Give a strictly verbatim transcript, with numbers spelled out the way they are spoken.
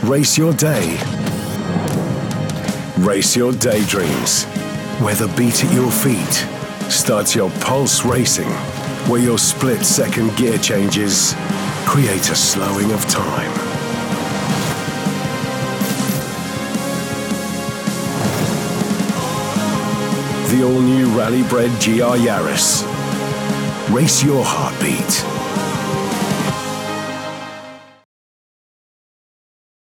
Race your day. Race your daydreams. Where the beat at your feet starts your pulse racing. Where your split-second gear changes create a slowing of time. The all-new rally-bred G R Yaris. Race your heartbeat.